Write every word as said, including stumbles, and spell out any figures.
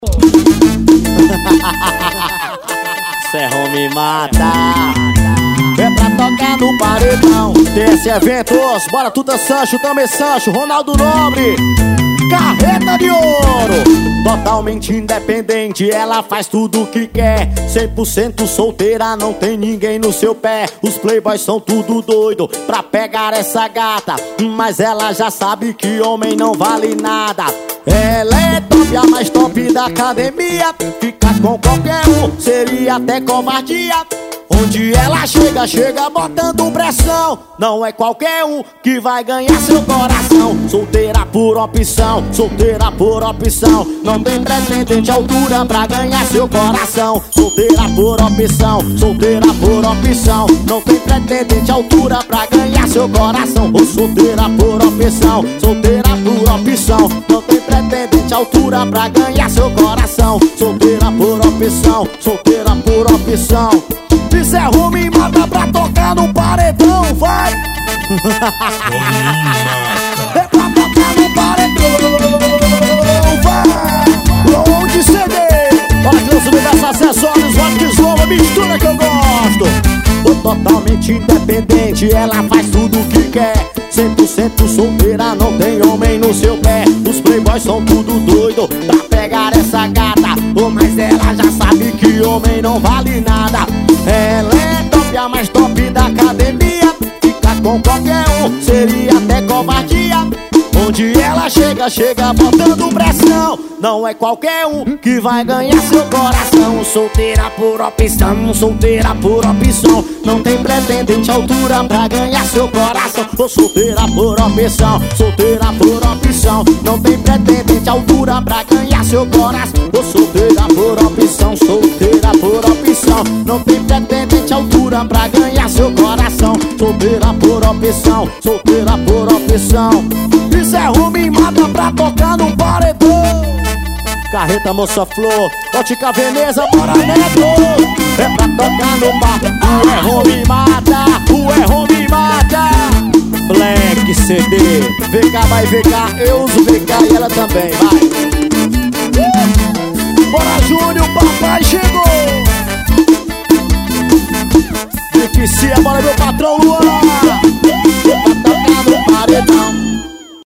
Serrão me mata. É pra tocar no paredão. T S Eventos, bora tudo Sancho, também Sancho, Ronaldo Nobre, Carreta de Ouro. Totalmente independente, ela faz tudo o que quer. Cem por cento solteira, não tem ninguém no seu pé. Os playboys são tudo doido pra pegar essa gata, mas ela já sabe que homem não vale nada. Ela é top, a mais top da academia. Ficar com qualquer um seria até covardia. Onde ela chega, chega botando pressão. Não é qualquer um que vai ganhar seu coração. Solteira por opção, solteira por opção. Não tem pretendente altura pra ganhar seu coração. Solteira por opção, solteira por opção. Não tem pretendente altura pra ganhar seu coração. Ou solteira por opção, solteira por opção. Não tem pretendente altura pra ganhar seu coração. Solteira por opção, solteira por opção. Isso é ruim, mata pra tocar no paredão, vai! É pra tocar no paredão, vai! Onde C D? Olha que eu subi dessa acessórios, olha que slova, mistura que eu gosto. Tô totalmente independente, ela faz tudo o que quer. Cem por cento solteira, não tem homem no seu pé. Os playboys são tudo doido pra pegar essa gata, oh, mas ela já sabe que homem não vale nada. Ela é top, a mais top da academia. Ficar com qualquer um seria até covardia. Onde ela chega, chega botando pressão. Não é qualquer um que vai ganhar seu coração. Solteira por opção, solteira por opção. Não tem pretendente altura pra ganhar seu coração. Ou solteira por opção, solteira por opção. Não tem pretendente altura pra ganhar seu coração. Ou solteira por opção, solteira por opção. Não tem pretendente altura pra ganhar seu coração. Solteira por opção, solteira por opção. Isso é ruim, mata pra tocar no paredão. Carreta Moça Flor, Ótica Veneza, bora Neto. É pra tocar no bar. O é ruim, mata, o é ruim, mata. Black C D, V K vai V K, eu uso V K e ela também, vai. Bora Júnior, papai chegou. Vicia, bora meu patrão Luan.